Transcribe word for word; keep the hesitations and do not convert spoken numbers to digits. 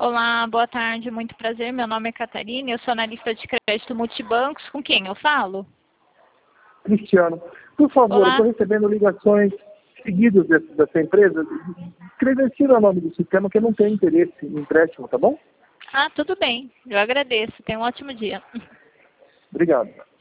Olá, boa tarde, muito prazer. Meu nome é Catarina, eu sou analista de crédito multibancos. Com quem eu falo? Cristiano, por favor, Olá. eu estou recebendo ligações seguidas desse, dessa empresa. Credencia o nome do sistema que eu não tenho interesse em empréstimo, tá bom? Ah, tudo bem, eu agradeço. Tenha um ótimo dia. Obrigado.